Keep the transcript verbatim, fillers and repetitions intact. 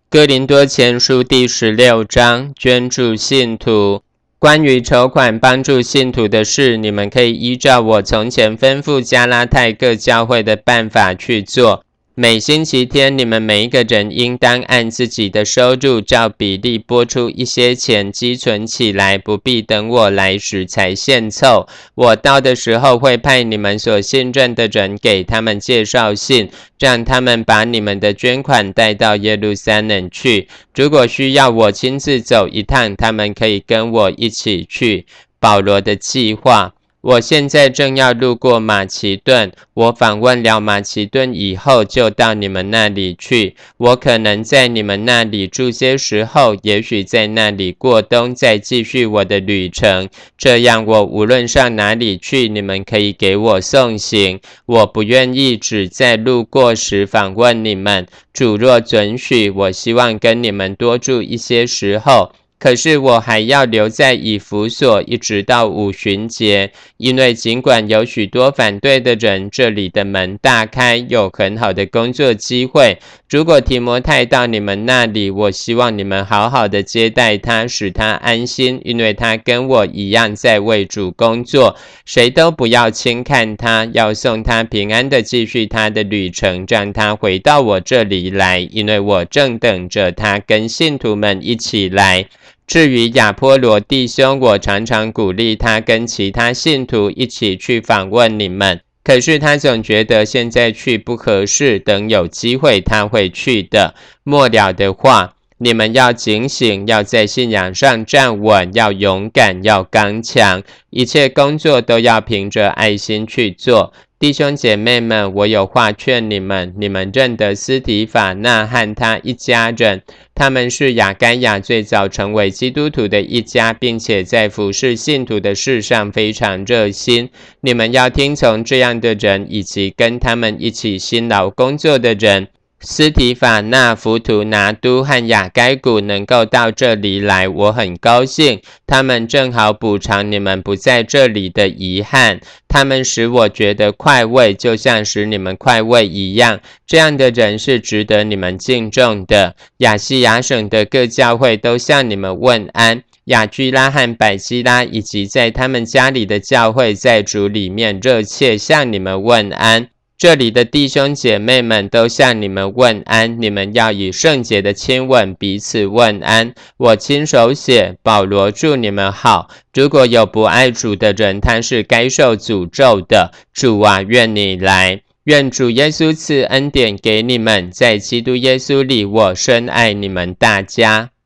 哥林多前书第十六章，捐助信徒。关于筹款帮助信徒的事，你们可以依照我从前吩咐加拉太各教会的办法去做。每星期天，你们每一个人应当按自己的收入照比例拨出一些钱积存起来，不必等我来时才献凑。我到的时候会派你们所信任的人给他们介绍信，让他们把你们的捐款带到耶路撒冷去。如果需要我亲自走一趟，他们可以跟我一起去。保罗的计划。我现在正要路过马其顿，我访问了马其顿以后，就到你们那里去。我可能在你们那里住些时候，也许在那里过冬，再继续我的旅程。这样我无论上哪里去，你们可以给我送行。我不愿意只在路过时访问你们，主若准许，我希望跟你们多住一些时候。可是我还要留在以弗所一直到五旬节，因为尽管有许多反对的人，这里的门大开，有很好的工作机会。如果提摩太到你们那里，我希望你们好好的接待他，使他安心，因为他跟我一样在为主工作。谁都不要轻看他，要送他平安的继续他的旅程，让他回到我这里来，因为我正等着他跟信徒们一起来。至于亚波罗弟兄，我常常鼓励他跟其他信徒一起去访问你们，可是他总觉得现在去不合适，等有机会他会去的。末了的话，你们要警醒，要在信仰上站稳，要勇敢，要刚强，一切工作都要凭着爱心去做。弟兄姐妹们，我有话劝你们，你们认得斯提法那和他一家人，他们是亚该亚最早成为基督徒的一家，并且在服侍信徒的事上非常热心。你们要听从这样的人，以及跟他们一起辛劳工作的人。斯提法那、弗图拿都和亚该古能够到这里来，我很高兴。他们正好补偿你们不在这里的遗憾，他们使我觉得快慰，就像使你们快慰一样。这样的人是值得你们敬重的。亚细亚省的各教会都向你们问安。亚居拉和百基拉以及在他们家里的教会，在主里面热切向你们问安。这里的弟兄姐妹们都向你们问安，你们要以圣洁的亲吻彼此问安。我亲手写，保罗祝你们好。如果有不爱主的人，他是该受诅咒的。主啊，愿你来。愿主耶稣赐恩典给你们，在基督耶稣里，我深爱你们大家。